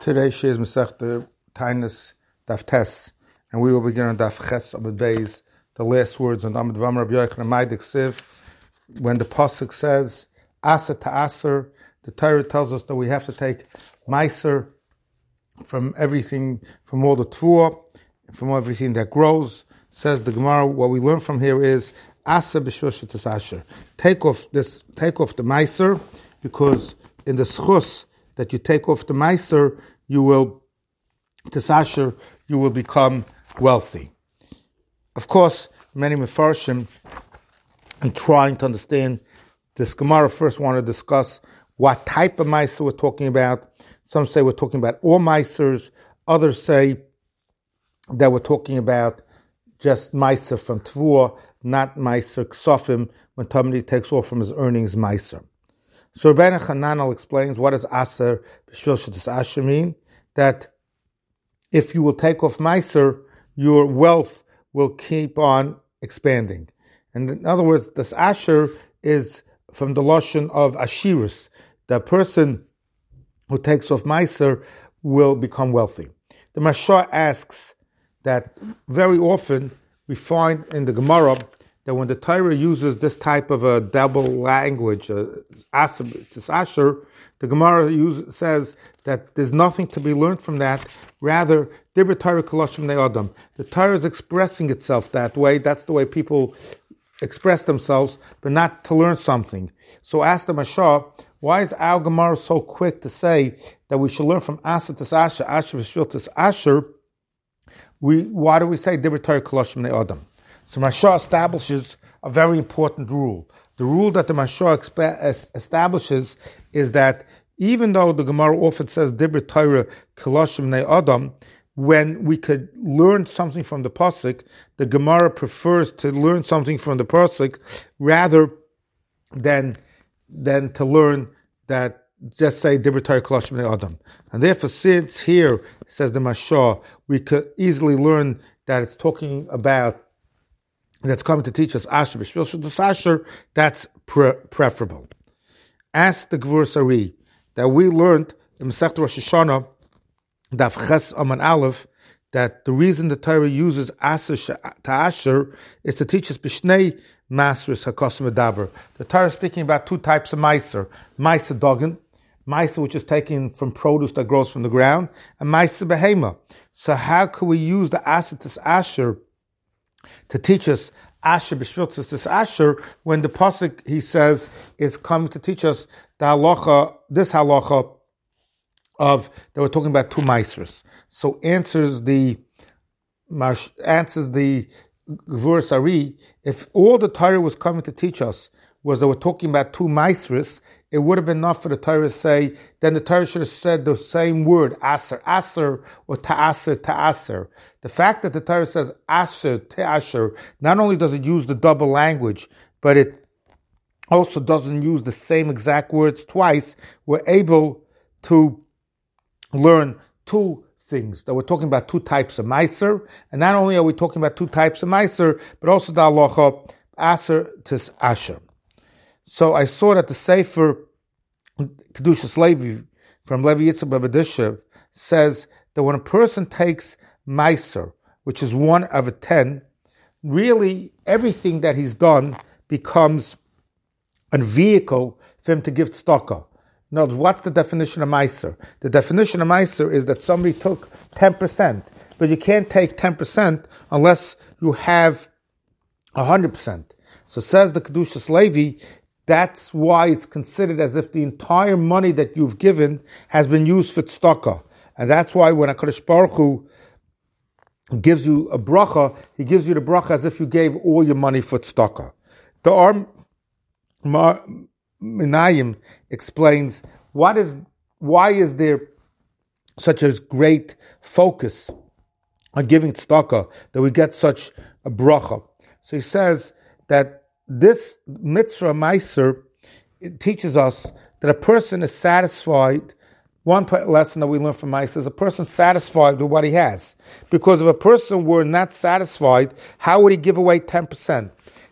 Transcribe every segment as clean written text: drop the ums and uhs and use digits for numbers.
Today she is Masechta Tainus Daf Tes, and we will begin on Daf Ches Amud Beis, the last words on Amud Vam Rabbi Yochanan Maidik Siv. When the pasuk says Asa Ta'aser, the Torah tells us that we have to take Meiser from everything, from all the Tvuah, from everything that grows. Says the Gemara, what we learn from here is Asa B'Shvil Shetas Asher. Take off the Meiser, because in the schus that you take off the Meiser, you will become wealthy. Of course, many Mefarshim, in trying to understand this Gemara, first want to discuss what type of Meiser we're talking about. Some say we're talking about all Meisers. Others say that we're talking about just Meiser from Tvuah, not Meiser Ksofim, when somebody takes off from his earnings Meiser. So Rabbeinu Hananel explains what does Aser B'Shvil Shetas Asher mean? That if you will take off Meiser, your wealth will keep on expanding. And in other words, this Asher is from the Lashon of Ashirus. The person who takes off Meiser will become wealthy. The Mashah asks that very often we find in the Gemara that when the Torah uses this type of a double language, Asher, the Gemara says that there's nothing to be learned from that. Rather, Dibur Torah Koloshim Ne'adam. The Torah is expressing itself that way. That's the way people express themselves, but not to learn something. So ask the Mashah, why is our Gemara so quick to say that we should learn from Asher to Asher, Asher B'Shvil to Asher? Why do we say Dibur Torah Koloshim Ne'adam? So Mashah establishes a very important rule. The rule that the Mashah establishes is that even though the Gemara often says Dibur Torah Koloshim Ne'adam, when we could learn something from the pasuk, the Gemara prefers to learn something from the pasuk rather than to learn that just say Dibur Torah Koloshim Ne'adam. And therefore, since here says the Mashah, we could easily learn that it's talking about that's coming to teach us Asher B'Shvil Shetas Asher, that's preferable. Ask the Gvur Ari that we learned in Masechta Rosh Hashanah, Daf Ches Aman Aleph, that the reason the Torah uses Asher to Asher is to teach us B'Shnei Masris HaKosim Medaber. The Torah is speaking about two types of Meiser. Meiser Dogen, Meiser which is taken from produce that grows from the ground, and Meiser Behema. So how can we use the Asher to Asher to teach us Asher B'Shvil Shetas Asher when the pasuk, he says, is coming to teach us the halacha, this halacha of that we're talking about two meisers. So answers the Gvur Ari, if all the Torah was coming to teach us was that we're talking about two meisers, it would have been enough for the Torah to say, then the Torah should have said the same word, Aser, Aser, or Ta'aser, Ta'aser. The fact that the Torah says Asher, Ta'asher, not only does it use the double language, but it also doesn't use the same exact words twice. We're able to learn two things, that we're talking about two types of Meiser, and not only are we talking about two types of Meiser, but also the halacha Aser to Asher. So I saw that the Sefer Kedushas Levi from Levi Yitzchak Babadisha says that when a person takes Meiser, which is 1 of 10, really everything that he's done becomes a vehicle for him to give tzedakah. Now, what's the definition of Meiser? The definition of Meiser is that somebody took 10%, but you can't take 10% unless you have 100%. So says the Kedushas Levi, that's why it's considered as if the entire money that you've given has been used for tzedakah. And that's why when HaKadosh Baruch Hu gives you a bracha, he gives you the bracha as if you gave all your money for tzedakah. The Minayim explains why is there such a great focus on giving tzedakah, that we get such a bracha. So he says that this mitzvah meiser, it teaches us that a person is satisfied. One lesson that we learn from meiser is a person satisfied with what he has. Because if a person were not satisfied, how would he give away 10%?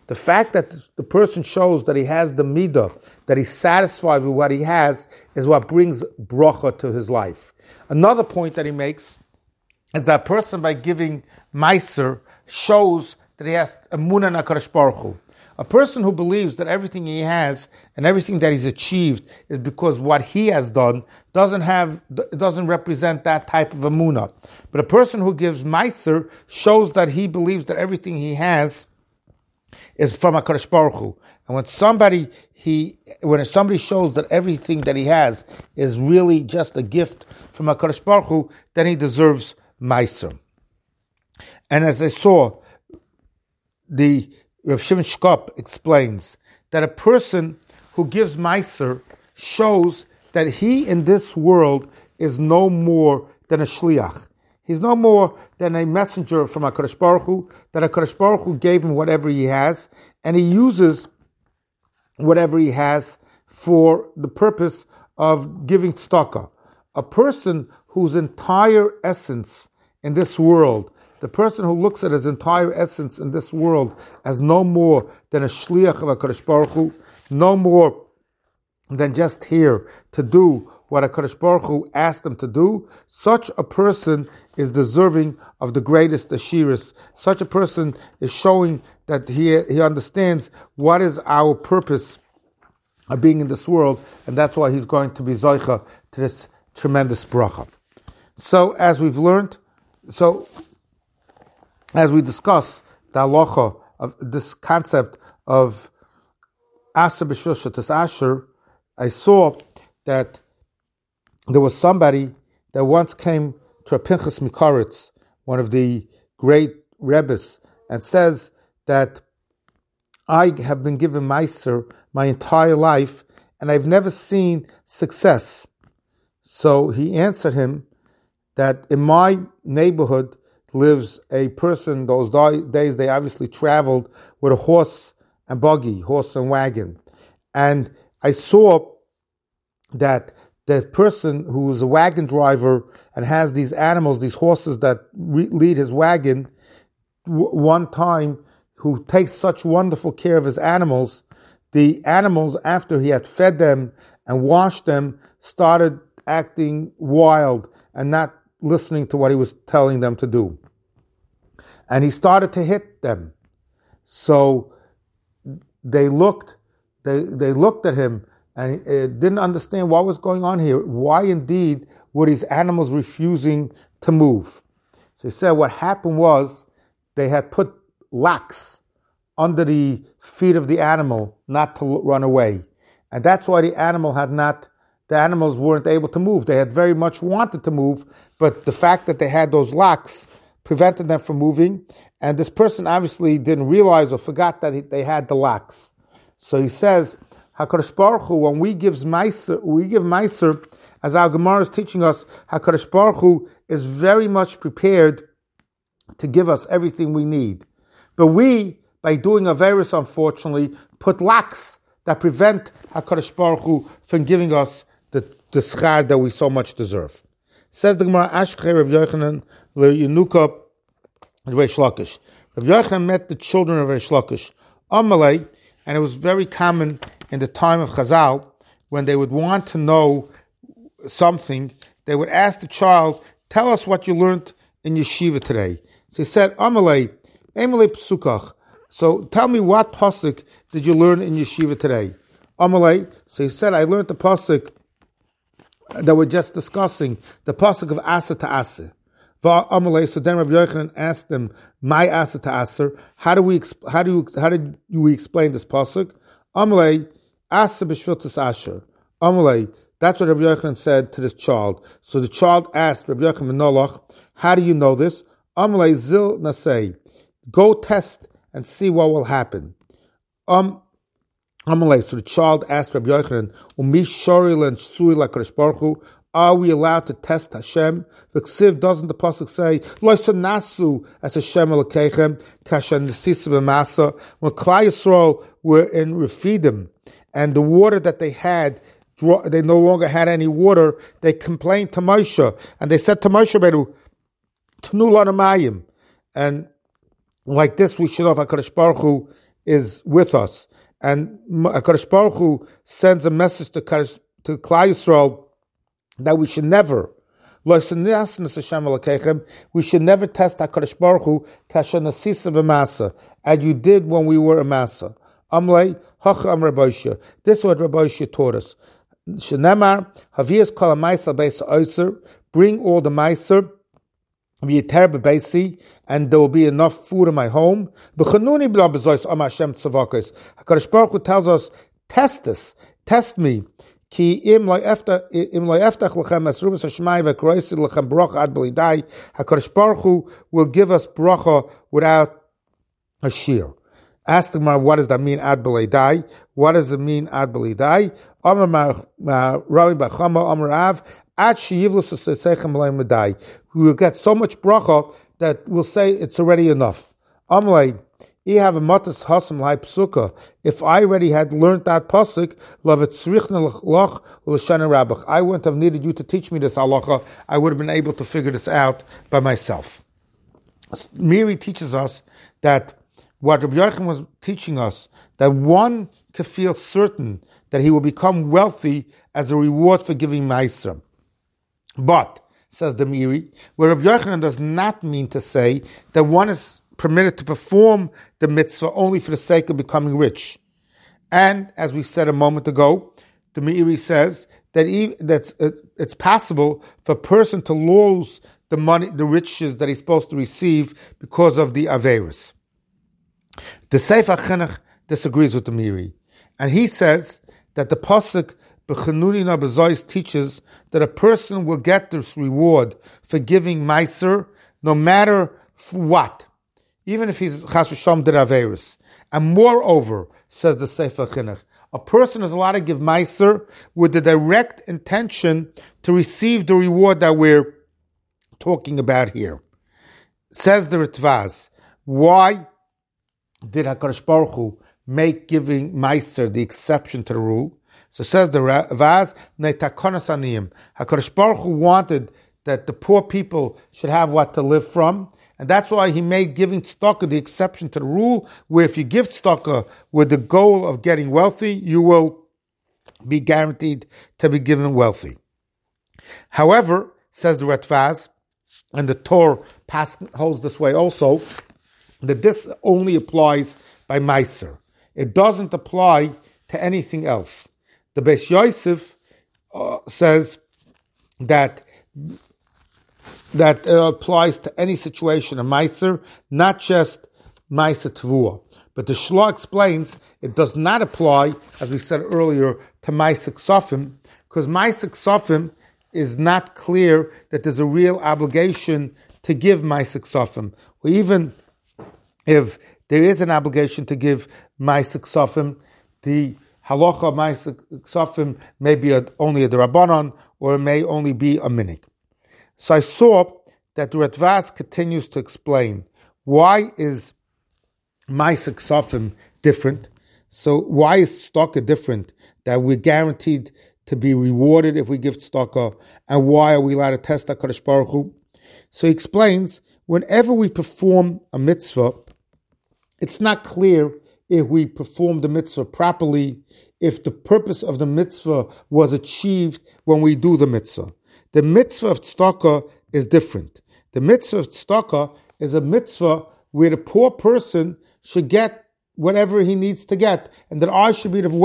The fact that the person shows that he has the midah, that he's satisfied with what he has, is what brings bracha to his life. Another point that he makes is that a person, by giving meiser, shows that he has emunah in HaKadosh Baruch Hu. A person who believes that everything he has and everything that he's achieved is because what he has done doesn't represent that type of emunah. But a person who gives meiser shows that he believes that everything he has is from HaKadosh Baruch Hu. And when somebody shows that everything that he has is really just a gift from HaKadosh Baruch Hu, then he deserves meiser. And as I saw, the Rav Shimon Shkop explains that a person who gives meiser shows that he in this world is no more than a shliach. He's no more than a messenger from HaKadosh Baruch Hu, that HaKadosh Baruch Hu gave him whatever he has, and he uses whatever he has for the purpose of giving tzedakah. A person whose entire essence in this world, the person who looks at his entire essence in this world as no more than a shliach of HaKadosh Baruch Hu, no more than just here to do what HaKadosh Baruch Hu asked him to do, such a person is deserving of the greatest ashiris. Such a person is showing that he understands what is our purpose of being in this world, and that's why he's going to be zoicha to this tremendous bracha. So as we discuss the halacha of this concept of Aser B'Shvil Shatas Asher, I saw that there was somebody that once came to a Pinchas Mikoritz, one of the great Rebbes, and says that I have been given meiser my entire life and I've never seen success. So he answered him that in my neighborhood lives a person, those days they obviously traveled with a horse and buggy, horse and wagon. And I saw that the person who is a wagon driver and has these animals, these horses that lead his wagon, one time, who takes such wonderful care of his animals, the animals, after he had fed them and washed them, started acting wild and not listening to what he was telling them to do. And he started to hit them. So they looked at him and didn't understand what was going on here. Why indeed were these animals refusing to move? So he said what happened was they had put locks under the feet of the animal not to run away. And that's why the animals weren't able to move. They had very much wanted to move, but the fact that they had those locks prevented them from moving. And this person obviously didn't realize or forgot that they had the locks. So he says, HaKadosh Baruch Hu, when we give meiser, as our Gemara is teaching us, HaKadosh Baruch Hu is very much prepared to give us everything we need. But we, by doing Averis, unfortunately, put locks that prevent HaKadosh Baruch Hu from giving us the schar that we so much deserve. Says the Gemara, Ashkei Rabbi Yochanan leYenuka Reish Lakish. Rabbi Yochanan met the children of Reish Lakish. Amalei, and it was very common in the time of Chazal, when they would want to know something, they would ask the child, tell us what you learned in yeshiva today. So he said, Amalei Psukach. So tell me, what pasuk did you learn in yeshiva today? Amalei. So he said, I learned the pasuk that we're just discussing, the pasuk of Asa to Asa. Amalei. So then Rabbi Yochanan asked him, my Asa to Asa. How did we explain this pasuk? Amalei Asa b'shviltus Asher. Amalei. That's what Rabbi Yochanan said to this child. So the child asked Rabbi Yochanan Noloch, how do you know this? Amalei Zil Nasei. Go test and see what will happen. Amalei. So the child asked Rabbi Yochanan, are we allowed to test Hashem? The Ksiv, doesn't the pasuk say, Lo Sanasu as Hashem Elokechem kashan nesisa b'masa? When Klal Yisrael were in Refidim, and the water that they had, they no longer had any water, they complained to Moshe, and they said to Moshe Rabbeinu, Tnu lana mayim. And like this, we should have HaKadosh Baruch Hu is with us, and HaKadosh Baruch Hu sends a message to Klal Yisrael that we should never test HaKadosh Baruch Hu as you did when we were a masa. Amlei Hacham Rabbi. This is what Rabbi taught us. Shenemar Havias Kol HaMaiser Beis Oiser. Bring all the Maiser. And there will be enough food in my home. HaKadosh Baruch Hu tells us, test me. HaKadosh Baruch Hu will give us bracha without a shear. Ask the Gemara, what does that mean, ad b'leidai? What does it mean, ad b'leidai? Rabbi Bachama Amar Av, ad sheyivlus seisechem b'leim medai. We will get so much bracha that we'll say it's already enough. Amalei, I have a matas hasam lai psuka. If I already had learned that pasuk, lavetzrichna lach u'lashana rabach, I wouldn't have needed you to teach me this halacha. I would have been able to figure this out by myself. Miri teaches us that what Rabbi Yochanan was teaching us, that one can feel certain that he will become wealthy as a reward for giving ma'aser. But, says the Miri, what Rabbi Yochanan does not mean to say that one is permitted to perform the mitzvah only for the sake of becoming rich. And, as we said a moment ago, the Meiri says that it's possible for a person to lose the money, the riches that he's supposed to receive because of the Averis. The Sefer Chinuch disagrees with the Meiri, and he says that the pasuk B'chanuni na b'zois teaches that a person will get this reward for giving meiser no matter what, even if he's chas v'sham did Averis. And moreover, says the Sefer Chinuch, a person is allowed to give meiser with the direct intention to receive the reward that we're talking about here. Says the Ritvaz, why did HaKadosh Baruch Hu make giving meiser the exception to the rule? So says the Ravaz, Neitakonas Aniyim. HaKadosh Baruch Hu wanted that the poor people should have what to live from, and that's why he made giving tzedakah the exception to the rule, where if you give tzedakah with the goal of getting wealthy, you will be guaranteed to be given wealthy. However, says the Ravaz, and the Torah holds this way also, that this only applies by meiser. It doesn't apply to anything else. The Beis Yosef says that it applies to any situation, a meiser, not just meiser tvua. But the Shloh explains it does not apply, as we said earlier, to meiser ksofim, because meiser ksofim is not clear that there's a real obligation to give meiser ksofim. Or even if there is an obligation to give meiser ksofim, the halacha of meiser ksofim may be only a derabanan, or it may only be a minig. So I saw that the Ritvaz continues to explain why is meiser ksofim different. So why is tzedakah different? That we're guaranteed to be rewarded if we give tzedakah, and why are we allowed to test HaKadosh Baruch Hu? So he explains, whenever we perform a mitzvah, it's not clear if we perform the mitzvah properly, if the purpose of the mitzvah was achieved when we do the mitzvah. The mitzvah of tzedakah is different. The mitzvah of tzedakah is a mitzvah where the poor person should get whatever he needs to get, and that I should be the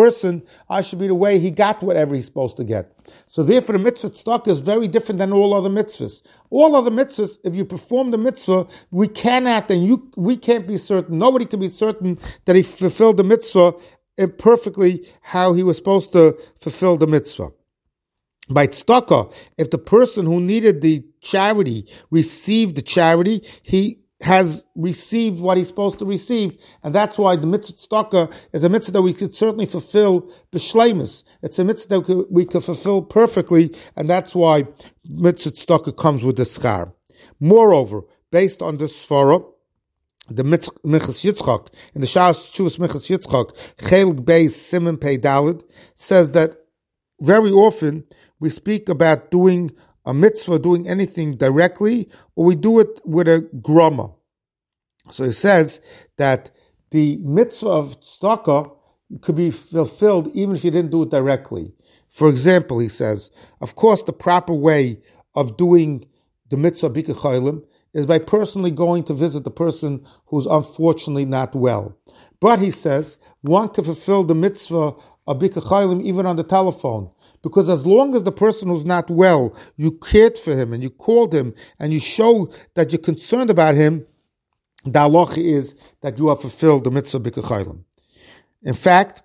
way he got whatever he's supposed to get. So therefore the mitzvah tzedakah is very different than all other mitzvahs. All other mitzvahs, if you perform the mitzvah, we can't be certain, nobody can be certain that he fulfilled the mitzvah perfectly how he was supposed to fulfill the mitzvah. By tzedakah, if the person who needed the charity received the charity, he has received what he's supposed to receive, and that's why the mitzvah tzedakah is a mitzvah that we could certainly fulfill b'shleimus. It's a mitzvah that we could fulfill perfectly, and that's why mitzvah tzedakah comes with the schar. Moreover, based on this svara, the Minchas Yitzchak, in the Shas Tshuvas Minchas Yitzchak, Chelik Beis Siman Pei Daled, says that very often we speak about doing a mitzvah, doing anything directly, or we do it with a grama. So it says that the mitzvah of tzedakah could be fulfilled even if you didn't do it directly. For example, he says, of course, the proper way of doing the mitzvah bikkur cholim is by personally going to visit the person who's unfortunately not well. But he says, one can fulfill the mitzvah of bikkur cholim even on the telephone. Because as long as the person who's not well, you cared for him and you called him and you show that you're concerned about him, the halacha is that you have fulfilled the mitzvah bikkur cholim. In fact,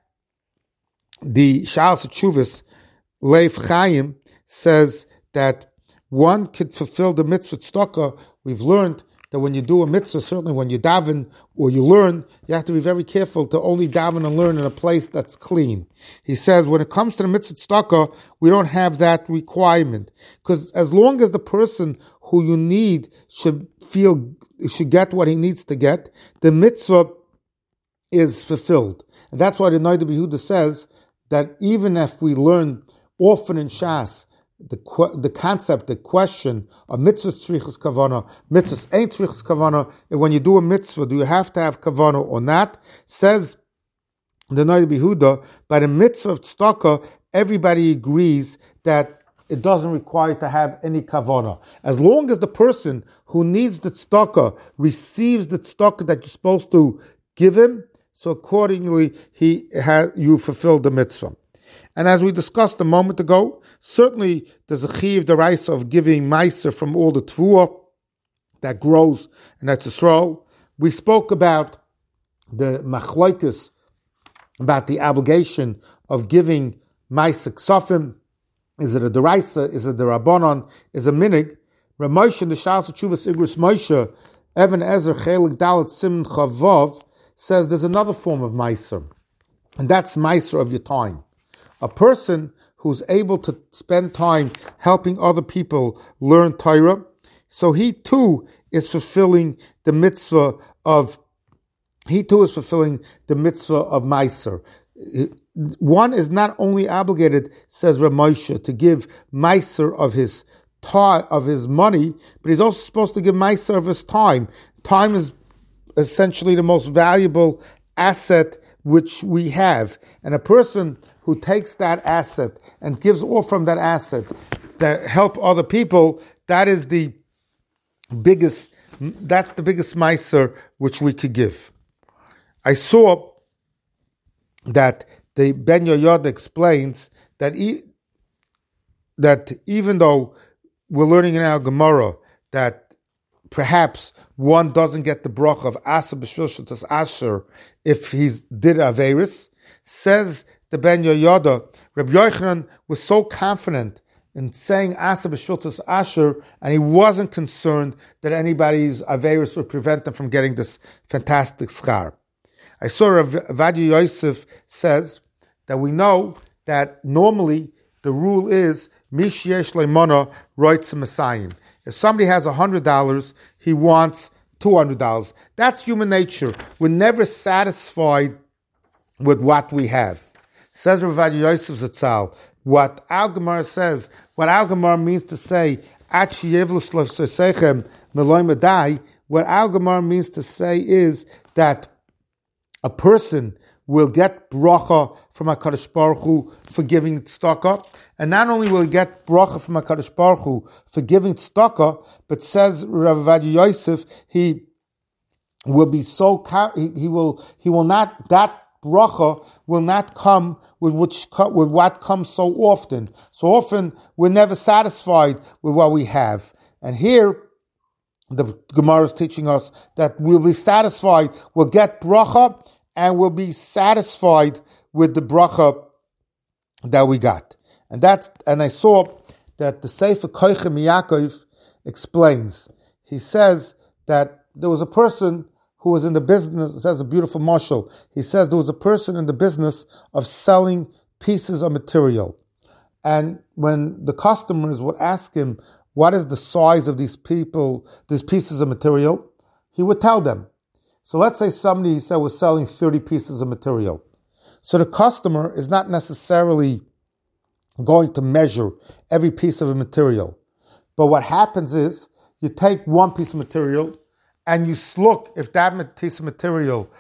the Sha'al Teshuvos Leif Chaim says that one could fulfill the mitzvah tzedakah. We've learned that when you do a mitzvah, certainly when you daven or you learn, you have to be very careful to only daven and learn in a place that's clean. He says when it comes to the mitzvah tzedakah, we don't have that requirement. Because as long as the person who you need should get what he needs to get, the mitzvah is fulfilled. And that's why the Noda B'Yehuda says that even if we learn often in Shas, the concept, the question of mitzvah tzrichas kavana, mitzvahs ain't tzrichas kavana, and when you do a mitzvah, do you have to have kavana or not? Says the Noda B'Yehuda, by the mitzvah of tzedakah, everybody agrees that it doesn't require to have any kavana. As long as the person who needs the tzedakah receives the tzedakah that you're supposed to give him, so accordingly you fulfilled the mitzvah. And as we discussed a moment ago, certainly there's a chiyuv d'oraisa of giving meiser from all the tvuah that grows in Eretz Yisrael. We spoke about the machlokes, about the obligation of giving meiser ksafim. Is it a d'oraisa? Is it the rabbanon? Is it a minig? Rav Moshe in the Sha'al Teshuvos Igros Moshe, Even Ezer Chelik Dalet Siman Chavav, says there's another form of meiser, and that's meiser of your time. A person who's able to spend time helping other people learn Torah, so he too is fulfilling the mitzvah of meiser. One is not only obligated, says Rav Moshe, to give meiser of his money, but he's also supposed to give meiser of his time. Time is essentially the most valuable asset which we have, and a person who takes that asset and gives all from that asset that help other people, that's the biggest meiser which we could give. I saw that the Ben Yoyada explains that even though we're learning in our Gemara that perhaps one doesn't get the bracha of Asa b'shvil shetas Asher if he did Averis, says the Ben Yoyada, Rabbi Yochanan was so confident in saying Asa b'shvil shetas Asher, and he wasn't concerned that anybody's Averis would prevent them from getting this fantastic schar. I saw Rav Ovadia Yosef says that we know that normally the rule is Mish yesh leimona roitz Messiah. If somebody has $100, he wants $200. That's human nature. We're never satisfied with what we have. Says Rav Ovadia Yosef Zatzal, what our Gemara says, what our Gemara means to say, what our Gemara means to say is that a person will get bracha from HaKadosh Baruch Hu for giving tzedakah, and not only will he get bracha from HaKadosh Baruch Hu for giving tzedakah, but says Rav Ovadia Yosef, he will be so he will not, that bracha will not come with what comes so often. So often we're never satisfied with what we have, and here the Gemara is teaching us that we'll be satisfied, we'll get bracha, and we'll be satisfied with the bracha that we got. And I saw that the Sefer Koiche Miyakov explains. He says that there was a person who was in the business, it says a beautiful mashal. He says there was a person in the business of selling pieces of material. And when the customers would ask him, what is the size of these pieces of material, he would tell them. So let's say somebody, he said, was selling 30 pieces of material. So the customer is not necessarily going to measure every piece of a material. But what happens is, you take one piece of material and you look if that piece of material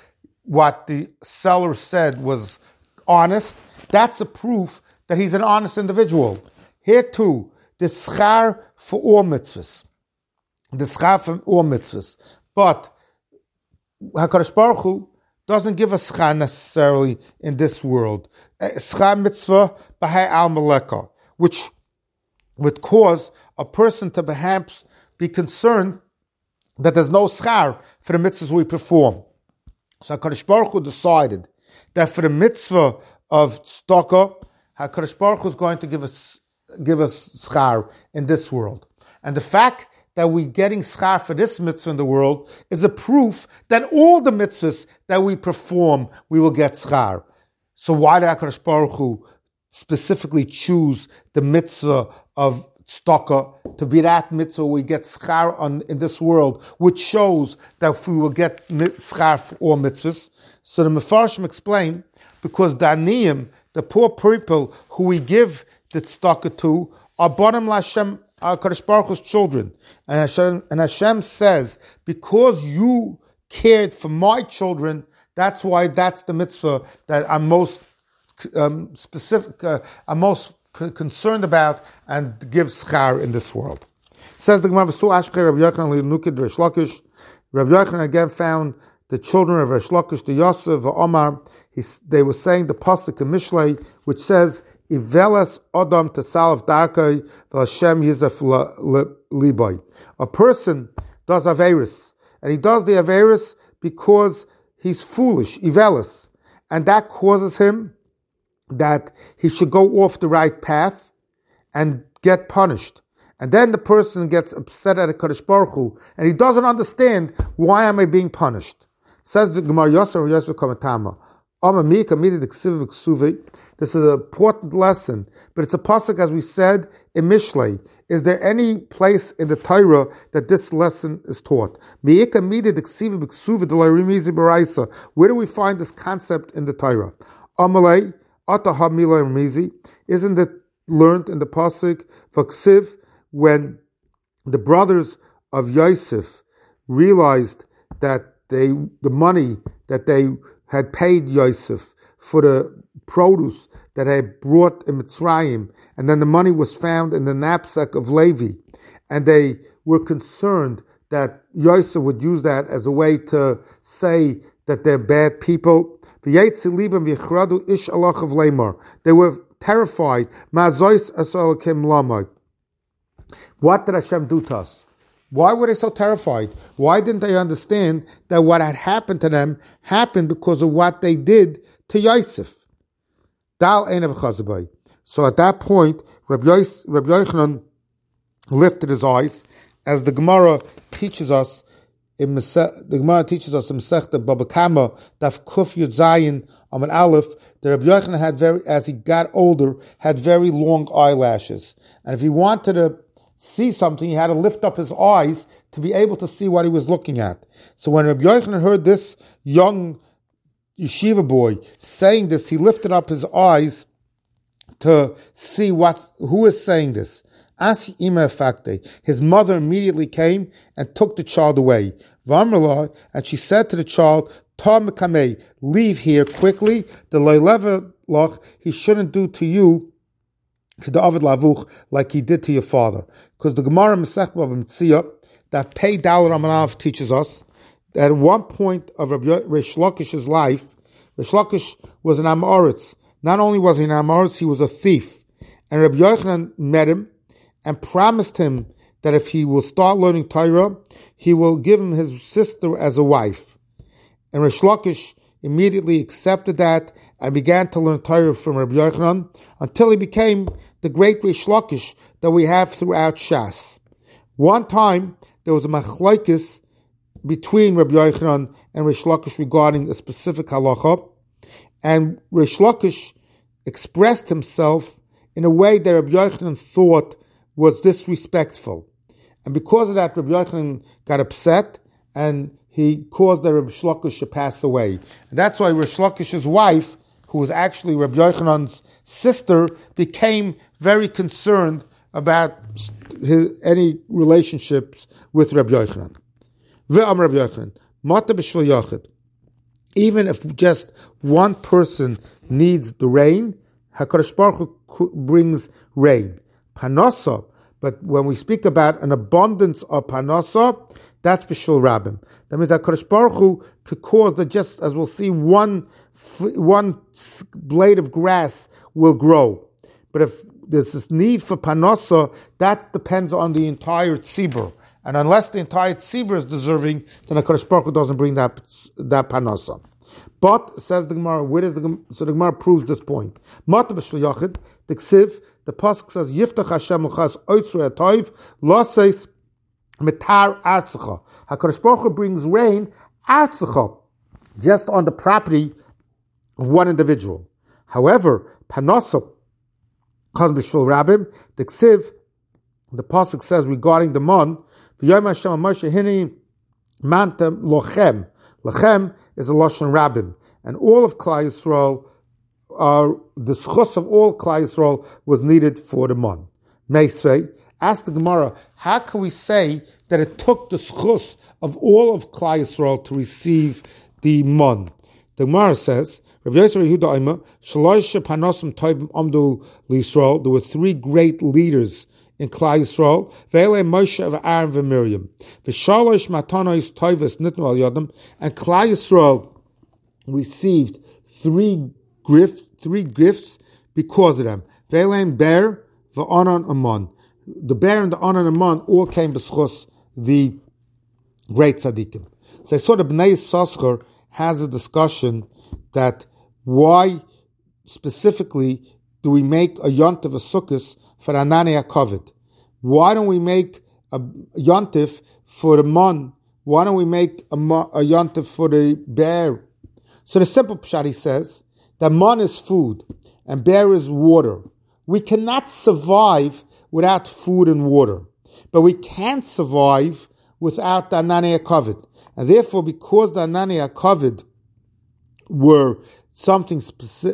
what the seller said was honest, that's a proof that he's an honest individual. Here too, the schar for all mitzvahs. The schar for all mitzvahs. But HaKadosh Baruch Hu doesn't give us schar necessarily in this world. Schar mitzvah b'hai al maleka, which would cause a person to perhaps be concerned that there's no schar for the mitzvahs we perform. So HaKadosh Baruch Hu decided that for the mitzvah of tzedakah, HaKadosh Baruch Hu is going to give us schar in this world. And the fact that we're getting schar for this mitzvah in the world is a proof that all the mitzvahs that we perform, we will get schar. So why did HaKadosh Baruch Hu specifically choose the mitzvah of tzedakah to be that mitzvah we get schar in this world, which shows that we will get schar for all mitzvahs? So the Mefarshim explain, because the aniyim, the poor people who we give the tzedakah to, are bottom Hashem, HaKadosh Baruch Hu's children. And Hashem says, because you cared for my children, that's why that's the mitzvah that I'm most I'm most concerned about and give schar in this world. Says the Gemara, Rabbi Yochanan again found the children of Resh Lakish, the Yosef, Omar. They were saying the pasuk in Mishlei, which says, Ivelas Adam Tesalaf Darkai V'Hashem Yizef Libai. A person does Averis, and he does the Averis because he's foolish, Ivelas, and that causes him that he should go off the right path and get punished. And then the person gets upset at HaKadosh Baruch Hu, and he doesn't understand, why am I being punished? Says the Gemara, Yosef Kamatama, this is an important lesson, but it's a pasuk, as we said, in Mishlei. Is there any place in the Torah that this lesson is taught? Where do we find this concept in the Torah? Isn't it learned in the pasuk Vaksiv, when the brothers of Yosef realized that the money that they had paid Yosef for the produce that had brought in Mitzrayim, and then the money was found in the knapsack of Levi, and they were concerned that Yosef would use that as a way to say that they're bad people. They were terrified. What did Hashem do to us? Why were they so terrified? Why didn't they understand that what had happened to them happened because of what they did to Yosef? So at that point, Rabbi Yochanan lifted his eyes, as the Gemara teaches us in Masechta Baba Kama, Daf Kuf Yud Zayin Amud Aleph. The Rabbi Yochanan as he got older, had very long eyelashes, and if he wanted to see something, he had to lift up his eyes to be able to see what he was looking at. So when Rabbi Yochanan heard this young yeshiva boy saying this, he lifted up his eyes to see who is saying this. Asi ima fakte. His mother immediately came and took the child away. V'amrla, and she said to the child, Ta mekamei, leave here quickly. The leileva loch, he shouldn't do to you like he did to your father. Because the Gemara Masech Bava Metzia, that Pei Dalet Amanav teaches us that at one point of Resh Lakish's life, Resh Lakish was an Amoritz. Not only was he an Amoritz, he was a thief. And Rabbi Yochanan met him and promised him that if he will start learning Torah, he will give him his sister as a wife. And Resh Lakish immediately accepted that and began to learn Torah from Rabbi Yochanan until he became the great Resh Lakish that we have throughout Shas. One time, there was a machlokes between Rabbi Yochanan and Resh Lakish regarding a specific halacha, and Resh Lakish expressed himself in a way that Rabbi Yochanan thought was disrespectful. And because of that, Rabbi Yochanan got upset, and he caused that Resh Lakish to pass away. And that's why Resh Lakish's wife, who was actually Rabbi Yochanan's sister, became very concerned about any relationships with Rabbi Yochanan. Ve'am Rabbi Yochanan, Mata b'shvil yachid. even if just one person needs the rain, HaKadosh Baruch Hu brings rain. Panasa, but when we speak about an abundance of panasa, that's b'shul rabim. That means that HaKadosh Baruch Hu could cause that, just as we'll see, one blade of grass will grow. But if there's this need for panasa, that depends on the entire tzibur. And unless the entire tzibur is deserving, then HaKadosh Baruch Hu doesn't bring that panasa. But, says the Gemara, so the Gemara proves this point. Mata b'shul yachid, the ksiv, the pasuk says, Yiftach Hashem l'chas oitzrei atoiv, lo says, metar artzecha. HaKadosh Baruch Hu brings rain, artzecha, just on the property of one individual. However, panasa comes b'shul rabim, the ksiv, the pasuk says regarding the mon, v'yom Hashem Moshe hini mantem lochem. Lachem is a lashon rabim, and all of Klal Yisrael, the schus of all Klal Yisrael was needed for the mon. Meisvei, ask the Gemara, how can we say that it took the schus of all of Klal Yisrael to receive the mon? The Gemara says, Rabbi Yosef Yehuda Omer, Shalosh Panosim Tovim Amdu L'Yisrael. There were three great leaders in Klal Yisrael, Ve'ele Moshe of Aaron v'Miriam, V'shalosh Matanos Tovus Nitnu Al Yodam, and Klal Yisrael received three gifts because of them. Ve'ele Ber v'Onan Amon. The Ber and the Onan Amon all came b'schus the great tzaddikim. So I saw the Bnei Yissaschar has a discussion that why specifically do we make a yontif, a sukkos, for Anani HaKavod? Why don't we make a yontif for the mon? Why don't we make a yontif for the bear? So the simple pshat, he says, that mon is food and bear is water. We cannot survive without food and water, but we can survive without the Anani HaKavod. And therefore, because the Anani HaKavod were something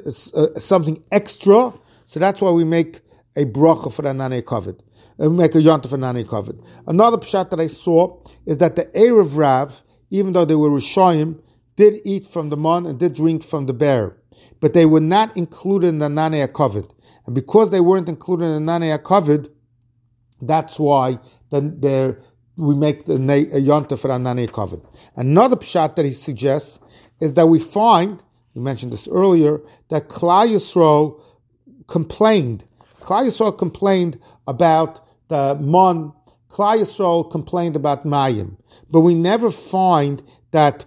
extra, so that's why we make a bracha for the Anani HaKavod. We make a yontif for Anani HaKavod. Another pshat that I saw is that the Erev Rav, even though they were Rishayim, did eat from the mon and did drink from the bear, but they were not included in the Anani HaKavod. And because they weren't included in the Anani HaKavod, that's why we make a yontif for Anani HaKavod. Another pshat that he suggests is that we mentioned this earlier, that Klal Yisrael complained. Klal Yisrael complained about the mon. Klal Yisrael complained about mayim. But we never find that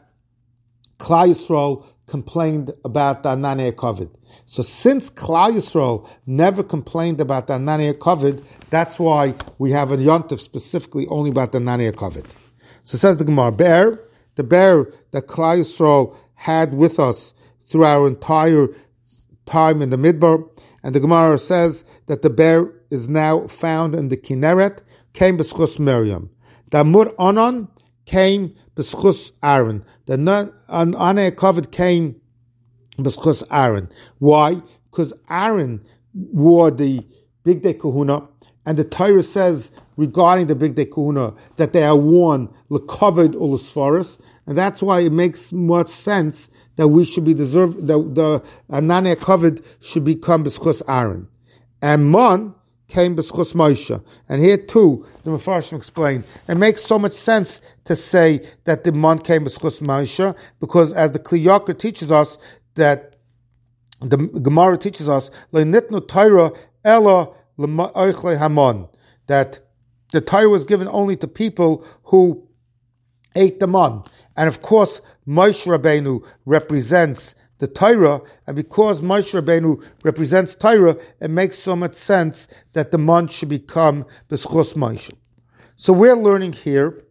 Klal Yisrael complained about the Anani HaKavod. So since Klal Yisrael never complained about the Anani HaKavod, that's why we have a yontif specifically only about the Anani HaKavod. So says the Gemara, the bear that Klal Yisrael had with us through our entire time in the Midbar, and the Gemara says that the bear is now found in the Kinneret, came b'schus Miriam. The Amur Onan came b'schus Aaron. The Anani HaKavod came b'schus Aaron. Why? Because Aaron wore the Bigdei Kahuna, and the Torah says regarding the Bigdei Kahuna that they are worn l'kavod u'l'sfaris, and that's why it makes much sense that we should be deserved, the Anani HaKavod should become b'schus Aaron. And Mon came b'schus Moshe. And here too, the Mefarshim explain, it makes so much sense to say that the Mon came b'schus Moshe, because as the Kli Yakar teaches us, that the Gemara teaches us, le'nitnu Torah ela le'oichlei hamon, that the Torah was given only to people who ate the mon. And of course, Moshe Rabbeinu represents the Torah, and because Moshe Rabbeinu represents Torah, it makes so much sense that the mon should become b'schus Moshe. So we're learning here,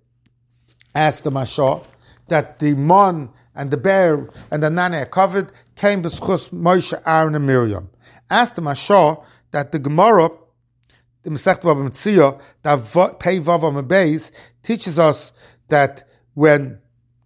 as the Mashah, that the mon and the bear and the Anani HaKavod came b'schus Moshe, Aaron, and Miriam. As the Mashah, that the Gemara, the Masechet Bava Metzia, that Pei Vav Amud Beis, teaches us that when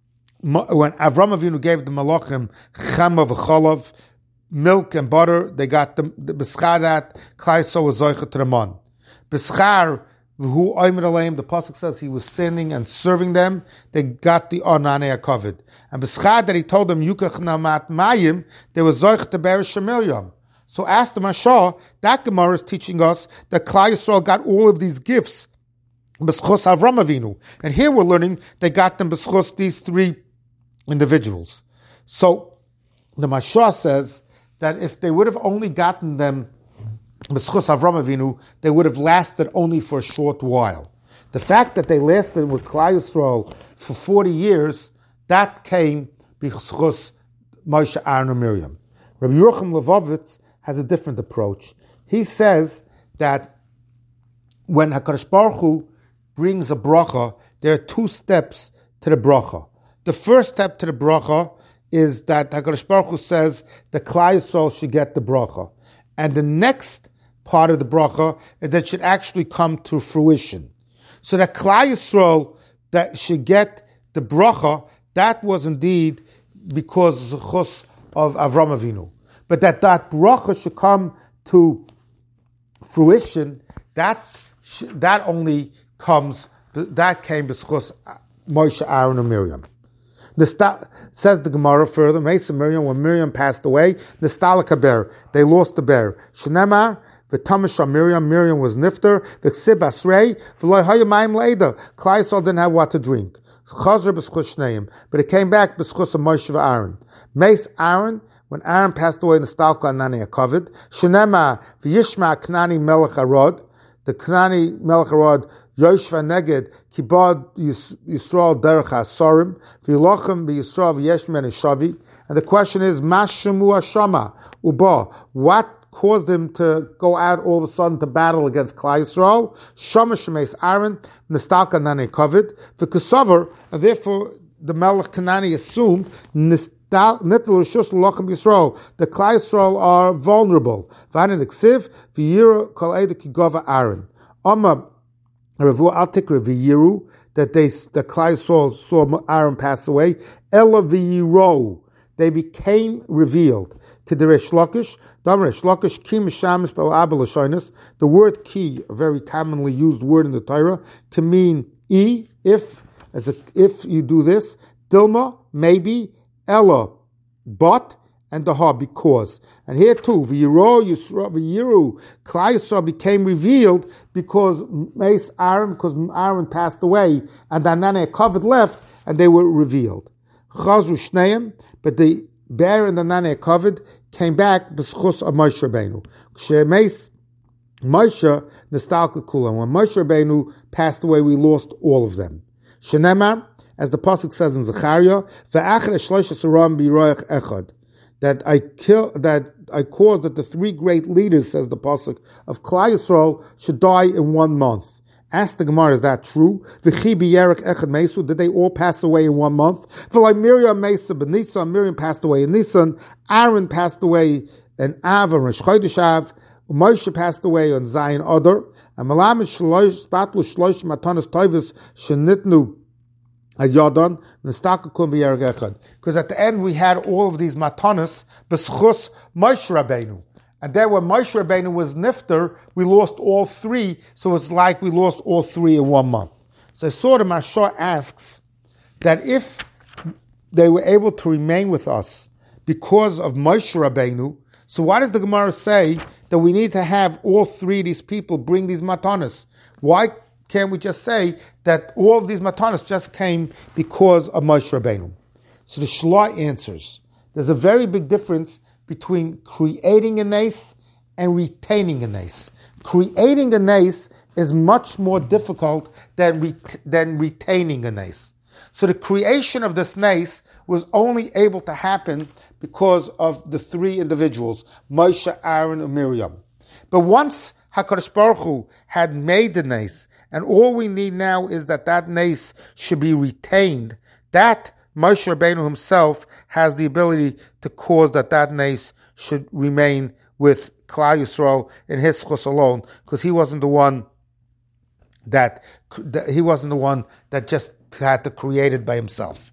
Avram Avinu gave the Malachim chama v'cholav, milk and butter, they got the b'schar that Klal Yisrael was zoicha to the mon. B'schar Who Omer Aleim, the pasuk says he was sinning and serving them. They got the Onanei HaKavod. And B'schad that he told them Yukach Namat Mayim, they were Zoich to Beresh Miriam. So ask the Mashah, that Gemara is teaching us that Klal Yisrael got all of these gifts B'schos Avram Avinu. And here we're learning they got them B'schos these three individuals. So the Mashah says that if they would have only gotten them B'schus Avram Avinu, they would have lasted only for a short while. The fact that they lasted with Klal Yisrael for 40 years, that came b'schus Moshe, Aaron, and Miriam. Rabbi Yerucham Levovitz has a different approach. He says that when HaKadosh Baruch Hu brings a bracha, there are two steps to the bracha. The first step to the bracha is that HaKadosh Baruch Hu says the Klal Yisrael should get the bracha. And the next part of the bracha is that should actually come to fruition. So that Klal Yisrael that should get the bracha, that was indeed because of the chus of Avram Avinu. But that bracha should come to fruition, that only comes, that came b'schus Moshe, Aaron, and Miriam. Says the Gemara further, Mesa Miriam, when Miriam passed away, Nistalaka bear, they lost the bear. Shenemar, V'tamisha Miriam was nifter, V'ksib asrei, V'loy hayamayim leida. Klal Yisrael didn't have what to drink. Chazar b'schus shneim, but it came back b'schus of Moshe v'Aaron. Meis Aaron, when Aaron passed away, Nistalka Onanei HaKavod. Shenemar, V'yishma Knani melech Arod, the Knani melech Arod, Yoshva Neged, Kibad Yisrael Derech HaSorim, V'yilochem B'Yisrael V'yesh Men Shavi. And the question is, Mashamu Hashama, Uba, what caused him to go out all of a sudden to battle against Klal Yisrael? Shama Shemes Aaron, Nistalka Onanei HaKavod, V'Kusavar, and therefore the Melech Kanani assumed the Klal Yisrael are vulnerable. V'anin Ksiv, V'yira Kol Eda Kigova Aaron. Amma Revu Altikra V'yiru, that the Klal Yisrael saw Aaron pass away. Ela V'yiro, they became revealed. K'deresh Lakish, Damresh Lakish, Ki Mishamis Bel Abel Lashonis. The word ki, a very commonly used word in the Torah, can mean if you do this. Dilma, maybe. Ella, but. And the ha, because. And here too, V'yiru, Klal Yisrael became revealed because Aaron passed away, and Onanei HaKavod left, and they were revealed. Chazru Shneim, but the bear and the Onanei HaKavod came back b'schus of Moshe Rabbeinu. Shemeis Moshe Nistalka Kulam. When Moshe Rabbeinu passed away, we lost all of them. Shenemar, as the pasuk says in Zechariah, Ve'achar shloishes aram b'yiroach echad. That I caused that the three great leaders, says the pasuk, of Klal Yisrael should die in 1 month. Ask the Gemara, is that true? V'chi b'yerek echad mesu, did they all pass away in 1 month? V'lai Miriam mesa b'Nisan, Miriam passed away in Nisan, Aaron passed away in Av, and Rosh Chodesh Av, Moshe passed away on Zayin Adar, and Malamed shloish spatlu shloish matanas toivus shenitnu Ayadon, because at the end we had all of these matanas b'schus Moshe Rabbeinu, and then when Moshe Rabbeinu was nifter, we lost all three. So it's like we lost all three in 1 month. So the Mashah asks that if they were able to remain with us because of Moshe Rabbeinu, so why does the Gemara say that we need to have all three of these people bring these matanas? Why can't we just say that all of these matanas just came because of Moshe Rabbeinu? So the Shlah answers, there's a very big difference between creating a nace and retaining a nace. Creating a nace is much more difficult than retaining a nace. So the creation of this nace was only able to happen because of the three individuals, Moshe, Aaron, and Miriam. But once HaKadosh Baruch Hu had made the nace, and all we need now is that nace should be retained, that Moshe Rabbeinu himself has the ability to cause that nace should remain with Klal Yisrael in his chus alone, because he wasn't the one that just had to create it by himself.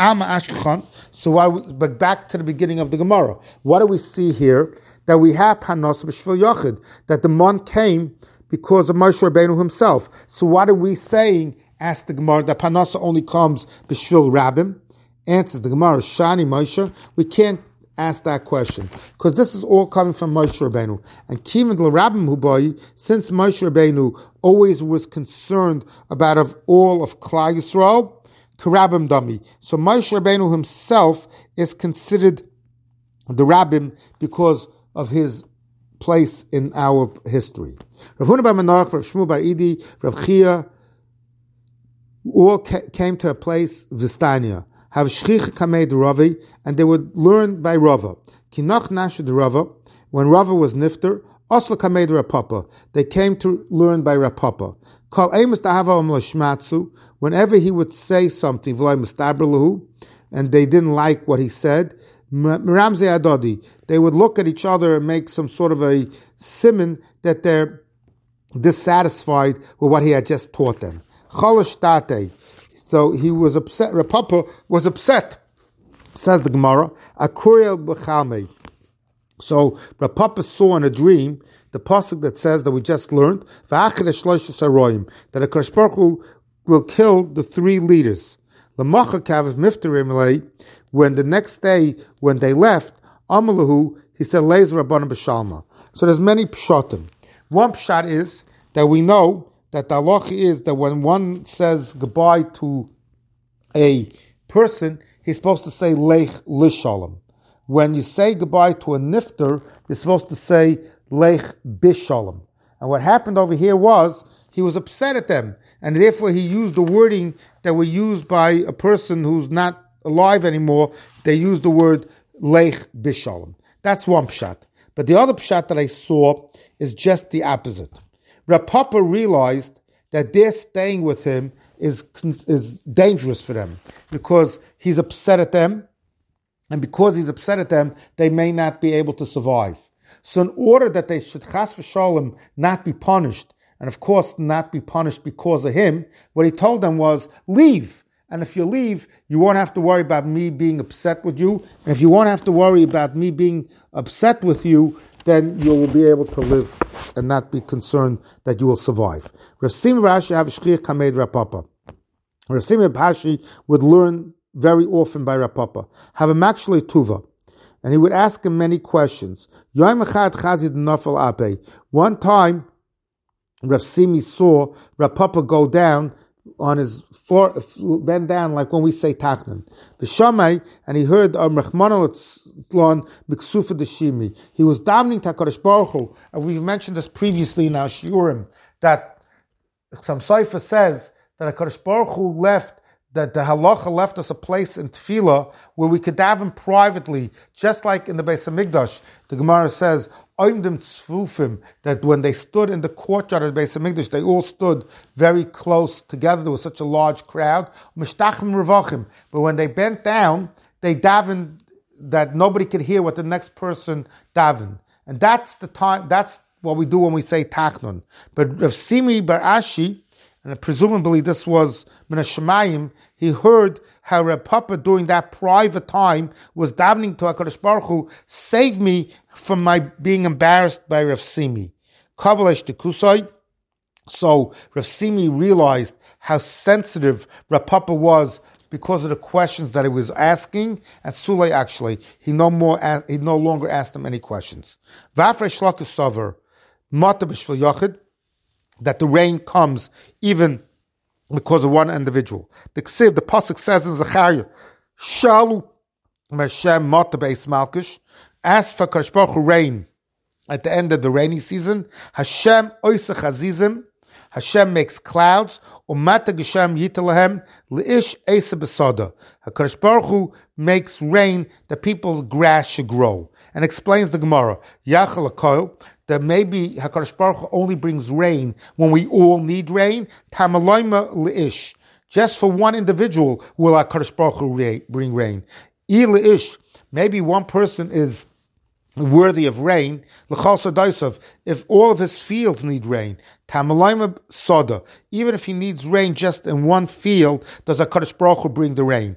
But back to the beginning of the Gemara. What do we see here? That we have Panos B'Shvil Yochid, that the man came because of Moshe Rabbeinu himself. So what are we saying? Asked the Gemara, that Parnasa only comes b'shvil Rabbim? Answers the Gemara, Shani Moshe. We can't ask that question, because this is all coming from Moshe Rabbeinu. And Kivad l'Rabbim Hubai, since Moshe Rabbeinu always was concerned about all of Klal Yisrael, Karabim Dami. So Moshe Rabbeinu himself is considered the Rabbim because of his place in our history. Rav Huna bar Menach, Rav Shmuel bar Idi, Rav Chia, all came to a place, Vistania, have Shchich Kamed Ravi, and they would learn by Rava. Kinach Nashud Rava, when Rava was Nifter, Osla Kamed Rapapa, they came to learn by Rapapa. Kol Amos Tahava Lashmatsu, whenever he would say something, V'lai Mustabralahu, and they didn't like what he said, Miramze Adodi, they would look at each other and make some sort of a simon that they're dissatisfied with what he had just taught them. Cholosh Tate, so he was upset, Rapapa was upset, says the Gemara, Akuriel B'chalmei. So Rapapa saw in a dream the pasuk that says that we just learned, that HaKadosh Baruch Hu will kill the three leaders. When the next day, when they left, Amalahu, he said, Leis Rabbanim B'Shalma. So there's many pshatim. One pshat is that we know that the halacha is that when one says goodbye to a person, he's supposed to say Leich Lishalom. When you say goodbye to a nifter, you're supposed to say Leich Bishalom. And what happened over here was, he was upset at them, and therefore he used the wording that were used by a person who's not alive anymore. They used the word Leich Bishalom. That's one pshat. But the other pshat that I saw is just the opposite. Rapapa realized that their staying with him is dangerous for them, because he's upset at them, and because he's upset at them, they may not be able to survive. So in order that they should chas v'shalom not be punished, and of course not be punished because of him, what he told them was, leave. And if you leave, you won't have to worry about me being upset with you. And if you won't have to worry about me being upset with you, then you will be able to live and not be concerned that you will survive. Rav Simi Rashi have shchich kamed Rapapa. Rav Simi Rashi would learn very often by Rapapa. Have a makshli tuva. And he would ask him many questions. One time, Rav Simi saw Rapapa go down on his bend down, like when we say Tachnan. B'Shamai, and he heard Rachmana litzlan Miksufa Deshimi. He was davening to HaKadosh Baruch Hu, and we've mentioned this previously in our shiurim, that some Seifa says that HaKadosh Baruch Hu left, that the halacha left us a place in Tefillah where we could daven privately, just like in the Beis HaMikdash. The Gemara says, Oimdim tzfufim, that when they stood in the courtyard of the Beis HaMikdash, they all stood very close together. There was such a large crowd. Mishtachim revachim. But when they bent down, they davened that nobody could hear what the next person davened. And that's the time, that's what we do when we say Tachnun. But Rav Simi bar Ashi, and presumably this was Min HaShemayim, he heard how Reb Papa during that private time was davening to HaKadosh Baruch Hu, save me from my being embarrassed by Rav Simi. Kabbalah Shtikusai. So Rav Simi realized how sensitive Reb Papa was because of the questions that he was asking, and Sulay actually, he no longer asked him any questions. Vafre Shlakus Savar, Mata B'Shvil Yachid, that the rain comes even because of one individual. The pasuk says in Zechariah, Shalu Meshem Mata Beis Malkish, ask for Kadosh Baruch Hu rain at the end of the rainy season. Hashem Oisach Azizim, Hashem makes clouds. Umata Geshem Yitalahem Leish Esa Besada. HaKadosh Baruch Hu makes rain that people's grass should grow. And explains the Gemara, Yachal HaKoil, that maybe HaKadosh Baruch Hu only brings rain when we all need rain. Tamaloima Leish. Just for one individual will HaKadosh Baruch Hu bring rain. Leish. Maybe one person is worthy of rain, if all of his fields need rain, even if he needs rain just in one field, does HaKadosh Baruch Hu bring the rain?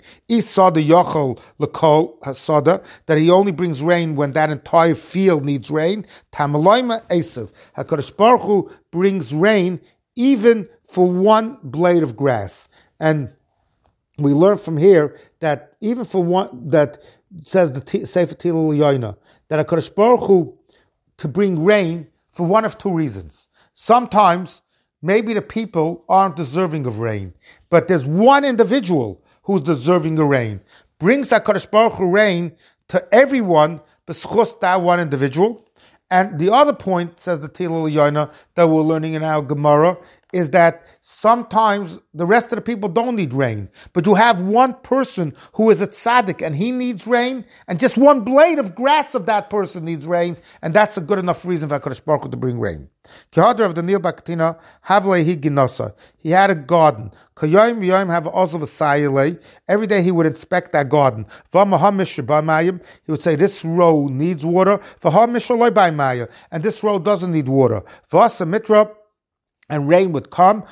That he only brings rain when that entire field needs rain. HaKadosh Baruch Hu brings rain even for one blade of grass. And we learn from here that even for one, that says the Sefer Tilul Yoina, that HaKadosh Baruch Hu could bring rain for one of two reasons. Sometimes, maybe the people aren't deserving of rain, but there's one individual who's deserving of rain. Brings HaKadosh Baruch Hu rain to everyone, b'schus that one individual. And the other point, says the Tilul Yoina, that we're learning in our Gemara, is that sometimes the rest of the people don't need rain, but you have one person who is a tzaddik and he needs rain, and just one blade of grass of that person needs rain, and that's a good enough reason for HaKadosh Baruch Hu to bring rain. Kehadra of Daniel Baktina, Havlehi Ginosa. He had a garden. Kayom Yom have also a sayile. Every day he would inspect that garden. He would say, this row needs water, and this row doesn't need water. And rain would come.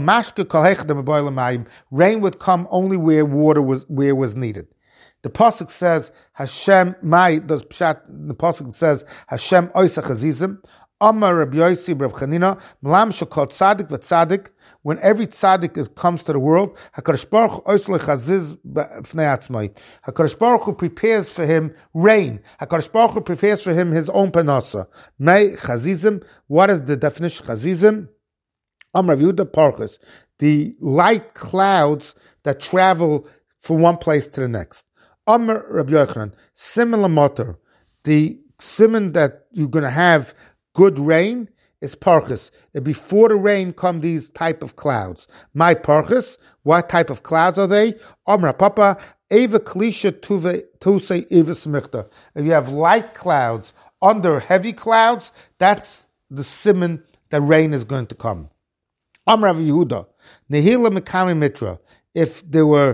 Rain would come only where water was needed. The pasuk says Hashem the pasuk says Hashem oisach azizim. Amar Rabbi Yossi Rabbi Chanina Malam shekol tzaddik v'tzaddik. When every tzaddik comes to the world, HaKadosh Baruch Hu oisle chaziz b'fnei atzmai. HaKadosh Baruch Hu prepares for him rain. HaKadosh Baruch Hu prepares for him his own panasa. May chazizim. What is the definition of chazizim? Amar Yehuda Parchas, the light clouds that travel from one place to the next. Amar Rabbi Yochanan, similar motor, the simon that you're going to have good rain is Parchas. Before the rain come these type of clouds. My Parchas, what type of clouds are they? Amar Papa, Eva Klisha Tuse Eva Smichta. If you have light clouds under heavy clouds, that's the simon that rain is going to come. Amar Rav Yehuda, Nehila Mekami Mitra. If there was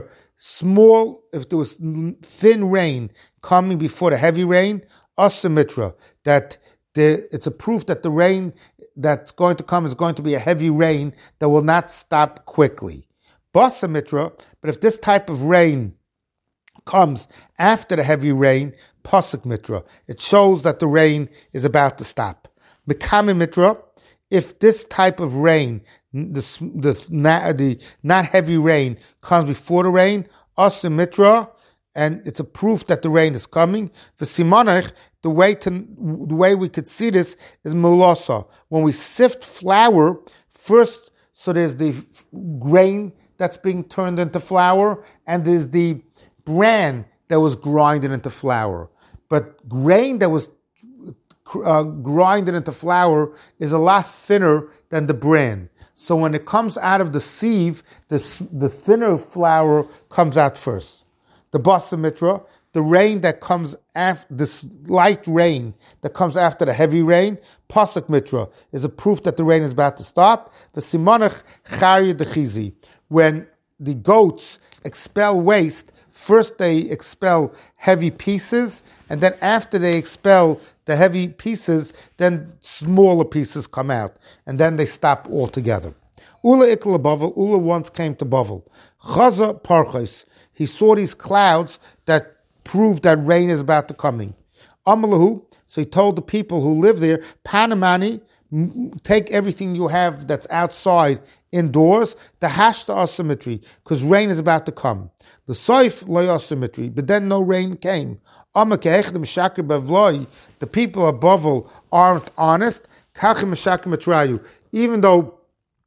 thin rain coming before the heavy rain, Asa Mitra, that it's a proof that the rain that's going to come is going to be a heavy rain that will not stop quickly. Basa Mitra, but if this type of rain comes after the heavy rain, Pasuk Mitra, it shows that the rain is about to stop. Mekami Mitra, if this type of rain, the not heavy rain, comes before the rain, Asa Mitra, and it's a proof that the rain is coming. V'simonach, the way we could see this is mulasa. When we sift flour, first, so there's the grain that's being turned into flour, and there's the bran that was grinded into flour. But grain that was grinded into flour is a lot thinner than the bran. So when it comes out of the sieve, the thinner flour comes out first. The Basa Mitra, the rain that comes after, this light rain that comes after the heavy rain, Pasuk Mitra, is a proof that the rain is about to stop. The Simonach Charya Dechizi, when the goats expel waste, first they expel heavy pieces, and then after they expel the heavy pieces, then smaller pieces come out, and then they stop altogether. Ula Ikla Bavel, Ula once came to Bavel. Chaza Parchos, he saw these clouds that proved that rain is about to coming. Amalahu, so he told the people who live there, Panamani, take everything you have that's outside indoors, the hashta asymmetry, because rain is about to come. The soif loy asymmetry, but then no rain came. The people of Bavel aren't honest. Even though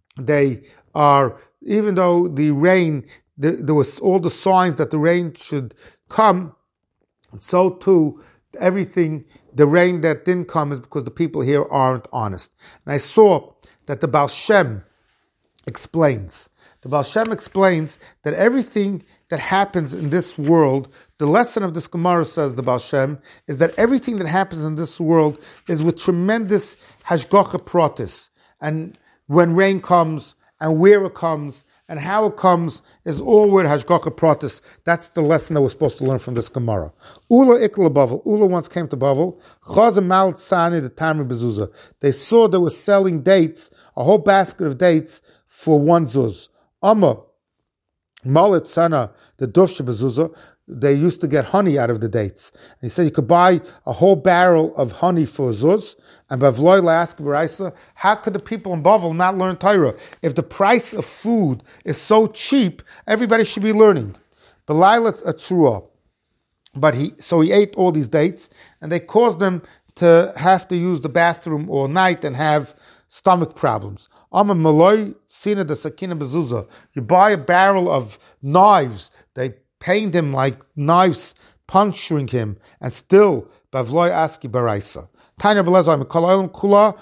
the rain, there was all the signs that the rain should come, so too the rain that didn't come is because the people here aren't honest. And I saw that the Baal Shem explains. The Baal Shem explains that everything that happens in this world, the lesson of this Gemara, says the Baal Shem, is that everything that happens in this world is with tremendous hashgacha pratis. And when rain comes and where it comes and how it comes is all with Hashgacha Pratis. That's the lesson that we're supposed to learn from this Gemara. Ula ikla Bavel. Ula once came to Bavel. Chazam mal tzani the Tamri bezuzah. They saw they were selling dates, a whole basket of dates for one zuz. Amma malet sana the dufsha bezuzah. They used to get honey out of the dates. And he said you could buy a whole barrel of honey for a zuz. And Bavloi asked Baraisa, how could the people in Bavel not learn Torah? If the price of food is so cheap, everybody should be learning. Belilat atrua. But he ate all these dates, and they caused them to have to use the bathroom all night and have stomach problems. Amma maloi sina the sakina bezuzah. You buy a barrel of knives, they pained him like knives, puncturing him, and still Bavloi aski Baraisa. The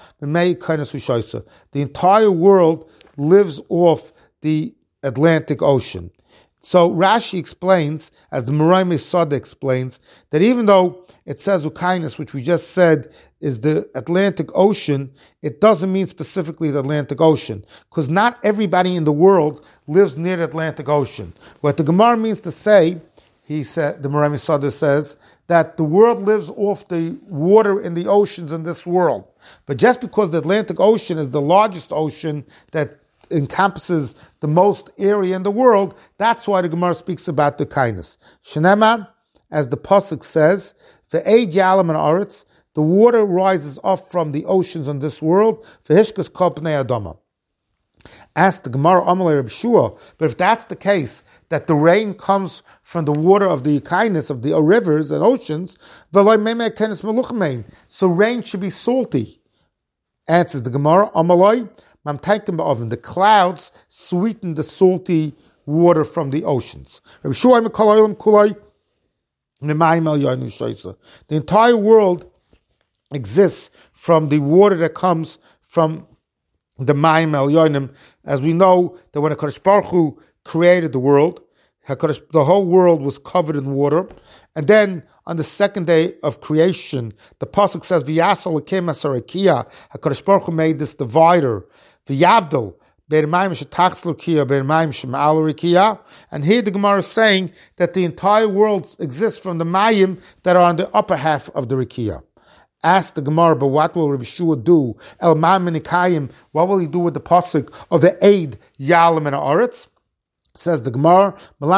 entire world lives off the Atlantic Ocean. So Rashi explains, as the Moray Sada explains, that even though it says Ukainis, which we just said is the Atlantic Ocean, it doesn't mean specifically the Atlantic Ocean, because not everybody in the world lives near the Atlantic Ocean. What the Gemara means to say, he said, the Moray Sada says, that the world lives off the water in the oceans in this world. But just because the Atlantic Ocean is the largest ocean that encompasses the most area in the world, that's why the Gemara speaks about the kindness. Shenemar, as the Pasuk says, Ve'ed yalam and aretz, the water rises up from the oceans in this world, Ve'hishkas kol pnei adama. Asked the Gemara Amalei Reb Shua, but if that's the case, that the rain comes from the water of the kindness of the rivers and oceans, so rain should be salty. Answers the Gemara Amalei, the clouds sweeten the salty water from the oceans. The entire world exists from the water that comes from the Mayim Elyonim. As we know that when HaKadosh Baruch Hu created the world, the whole world was covered in water. And then on the second day of creation, the pasuk says, "V'yasol ekem asarakia." HaKadosh Baruch Hu made this divider, v'yavdel bein mayim shetachzlo kia bein mayim shema'al rikia. And here the Gemara is saying that the entire world exists from the mayim that are on the upper half of the rikia. Ask the Gemara, but what will Rabbi Shua do? El Ma'aminikayim, what will he do with the pasuk of the Eid Yalam and Aretz? Says the Gemara,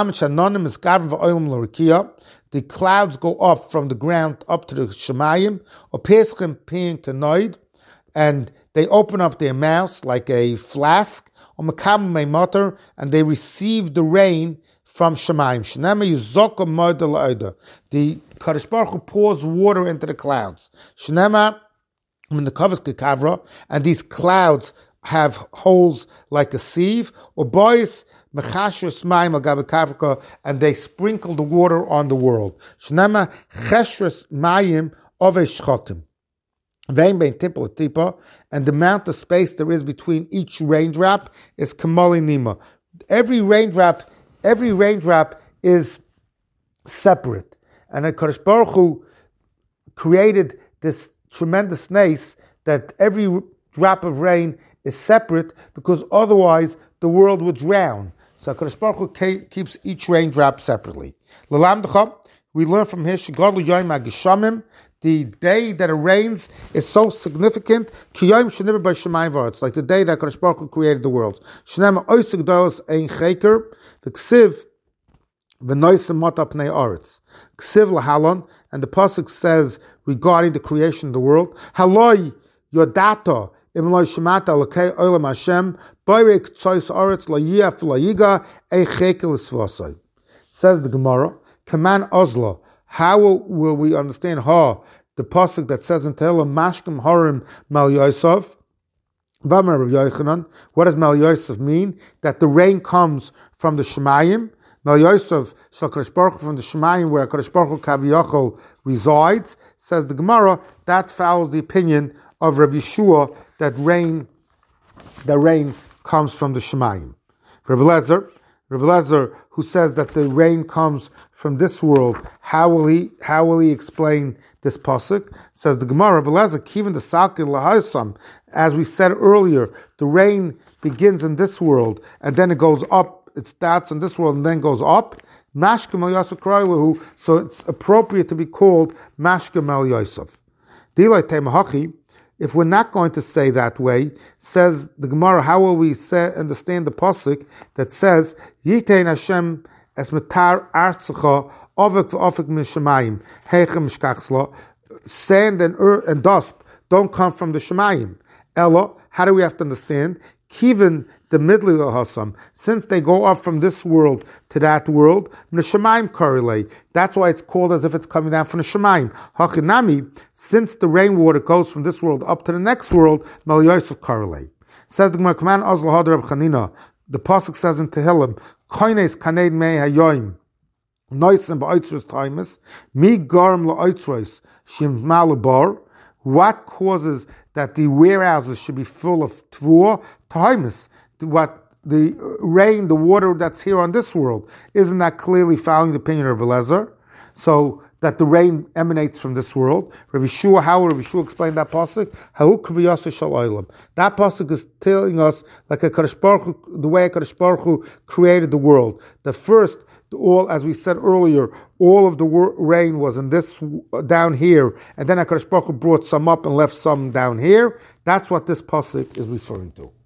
the clouds go up from the ground up to the Shemayim, and they open up their mouths like a flask, and they receive the rain from Shemayim. The Kadosh Baruch Hu pours water into the clouds. And these clouds have holes like a sieve, or boys, and they sprinkle the water on the world. And the amount of space there is between each raindrop is kamali nima. Every raindrop is separate. And the Kadosh Baruch Hu created this tremendous nace that every drop of rain is separate, because otherwise the world would drown. So HaKadosh Baruch Hu keeps each raindrop separately. We learn from here, the day that it rains is so significant, like the day that HaKadosh Baruch Hu created the world. And the pasuk says regarding the creation of the world, Haloi yodata imloi shemata lakei olam Hashem bayrek tzois aretz layiaf layiga eichekel svasai. Says the Gemara, Kaman Ozla. How will we understand the pasuk that says in Tehillim Mashkim Harim Mal Yosef? What does Mal Yosef mean? That the rain comes from the Shemayim. Mal Yosef Shal Baruch from the Shemayim, where Kadosh Baruch Hu Kaviyachol resides. Says the Gemara, that follows the opinion of Rabbi Yeshua that rain comes from the Shemayim. Rabbi Lezer, who says that the rain comes from this world, how will he explain this pasuk? Says the Gemara, Rabbi Lezer, Kivin the Salkin Lahasam, as we said earlier, the rain begins in this world and then it goes up. It starts in this world and then goes up. Mashkem El Yosef Karaylahu. So it's appropriate to be called Mashkem El Yosef. Dilay Teimahachi. If we're not going to say that way, says the Gemara, how will we understand the pasuk that says Yitein Hashem es metar artzecha ovek v'ofek mishamayim heichem mishkachsla. Sand and earth and dust don't come from the Shemayim. Ella, how do we have to understand? Kivin the midli lahasam, since they go up from this world to that world, Shemayim korelei. That's why it's called as if it's coming down from the Shemayim. Hachinami, since the rainwater goes from this world up to the next world, Mel Yosef korelei. Says the Gemara, Command Ozla Hadar Chanina. The pasuk says in Tehillim, Koines kaneid mei hayoim. Noisim ba'oitzros taimus, mi garm la'oitzros shim malabar. What causes that the warehouses should be full of tvua? Taimus. What the rain, the water that's here on this world, isn't that clearly following the opinion of Eliezer? So that the rain emanates from this world. Rabbi Shua, how would Rabbi Shua explain that pasuk? That pasuk is telling us like a Kadosh Baruch Hu, the way a Kadosh Baruch Hu created the world. The first, all, as we said earlier, all of the rain was in this down here, and then HaKadosh Baruch Hu brought some up and left some down here. That's what this pasuk is referring to.